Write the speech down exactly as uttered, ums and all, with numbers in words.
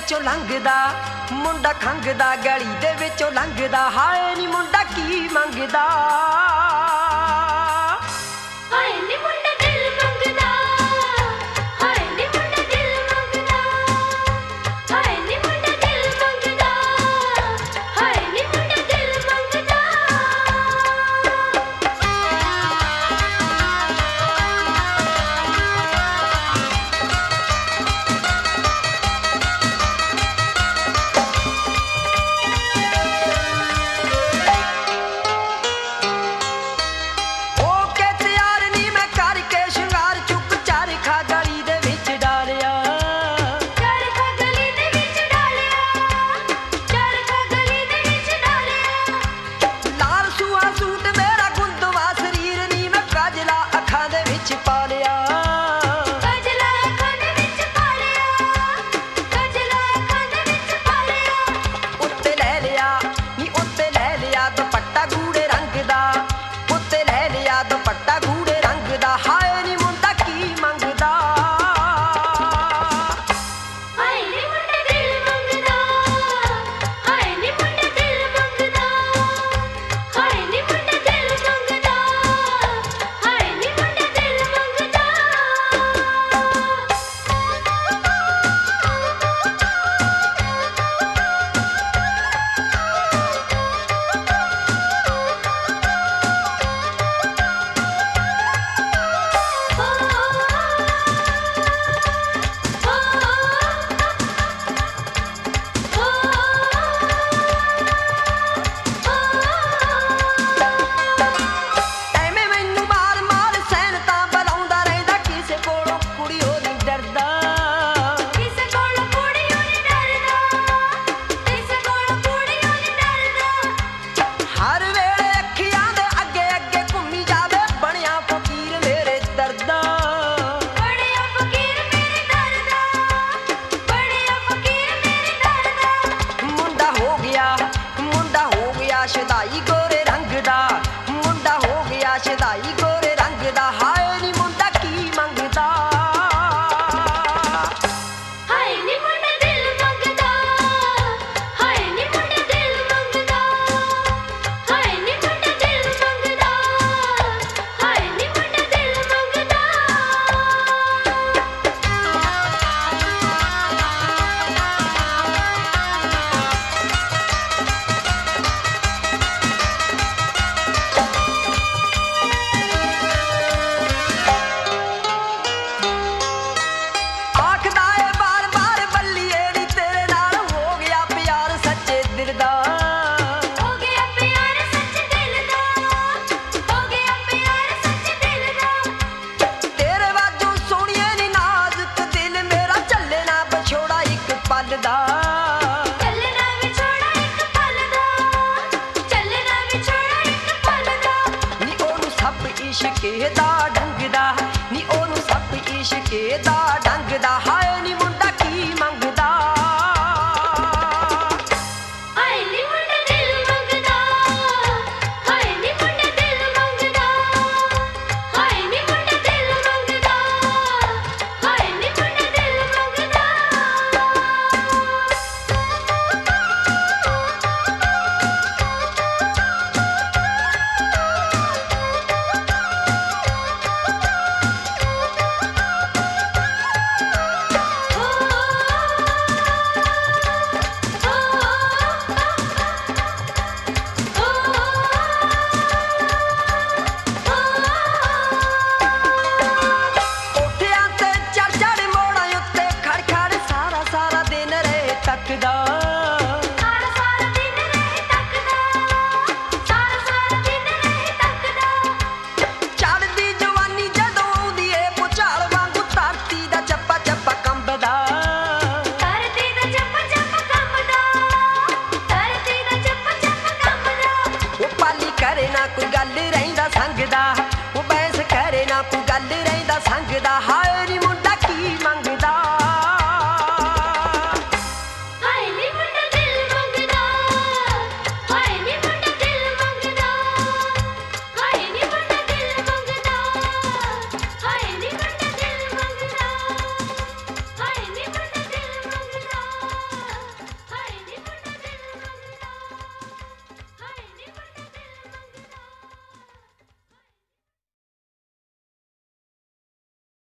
ਵਿੱਚੋਂ ਲੰਘਦਾ, ਮੁੰਡਾ ਖੰਘਦਾ ਗਲੀ ਦੇ ਵਿੱਚੋਂ ਲੰਘਦਾ। ਹਾਏ ਨੀ ਮੁੰਡਾ ਕੀ ਮੰਗਦਾ, ਹਾਏ ਨੀ ਮੁੰਡਾ ਦਿਲ ਮੰਗਦਾ, ਹਾਏ ਨੀ ਮੁੰਡਾ ਦਿਲ ਮੰਗਦਾ, ਹਾਏ ਨੀ ਮੁੰਡਾ ਦਿਲ ਮੰਗਦਾ, ਹਾਏ ਨੀ ਮੁੰਡਾ ਦਿਲ ਮੰਗਦਾ। ਸ਼ਦਾਈ ਗੋਰੇ ਰੰਗ ਦਾ, ਮੁੰਡਾ ਹੋ ਗਿਆ ਸ਼ਦਾਈ ਗੋਰੇ ਰੰਗ ਦਾ। ਹਾਏ ਨੀ ਮੁੰਡਾ ਕੀ ਮੰਗਦਾ, ਹਾਏ ਨੀ ਮੁੰਡਾ ਦਿਲ ਮੰਗਦਾ, ਹਾਏ ਨੀ ਮੁੰਡਾ ਦਿਲ ਮੰਗਦਾ, ਹਾਏ ਨੀ ਮੁੰਡਾ ਦਿਲ ਮੰਗਦਾ, ਹਾਏ ਨੀ ਮੁੰਡਾ ਦਿਲ ਮੰਗਦਾ। ਚੱਲਣਾ ਵਿਛੋੜਾ ਇੱਕ ਪਲ ਦਾ, ਚੱਲਣਾ ਵਿਛੋੜਾ ਇੱਕ ਪਲ ਦਾ। ਨੀ ਉਹਨੂੰ ਸਭ ਇਸ਼ਕੇ ਦਾ ਢੰਗਦਾ, ਨੀ ਉਹਨੂੰ ਸਭ ਇਸ਼ਕੇ ਦਾ ਢੰਗਦਾ। ਹਾਏ ਨੀ ਮੁੰਡਾ ਕੀ ਮੰਗਦਾ, ਹਾਏ ਨੀ ਮੁੰਡਾ ਦਿਲ ਮੰਗਦਾ, ਹਾਏ ਨੀ ਮੁੰਡਾ ਦਿਲ ਮੰਗਦਾ, ਹਾਏ ਨੀ ਮੁੰਡਾ ਦਿਲ ਮੰਗਦਾ, ਹਾਏ ਨੀ ਮੁੰਡਾ ਦਿਲ ਮੰਗਦਾ। ਤੱਕਦਾ ਸਾਰਾ ਸਾਰਾ ਦਿਨ ਰਹੇ ਤੱਕਦਾ, ਸਾਰਾ ਸਾਰਾ ਦਿਨ ਰਹੇ ਤੱਕਦਾ। ਚੜ੍ਹਦੀ ਜਵਾਨੀ ਜਦੋਂ ਆਉਂਦੀ ਏ ਭੁਚਾਲ ਵਾਂਗੂ ਧਰਤੀ ਦਾ ਚੱਪਾ ਚੱਪਾ ਕੰਬਦਾ, ਧਰਤੀ ਦਾ ਚੱਪਾ ਚੱਪਾ ਕੰਬਦਾ, ਧਰਤੀ ਦਾ ਚੱਪਾ ਚੱਪਾ ਕੰਬਦਾ। ਉਹ ਪਾਲੀ ਕਰੇ ਨਾ ਕੋਈ ਗੱਲ ਰਹਿੰਦਾ ਸੰਗ ਦਾ, ਉਹ ਬੈਂਸ ਕਰੇ ਨਾ ਕੋਈ ਗੱਲ ਰਹਿੰਦਾ ਸੰਗ ਦਾ। ਹਾਏ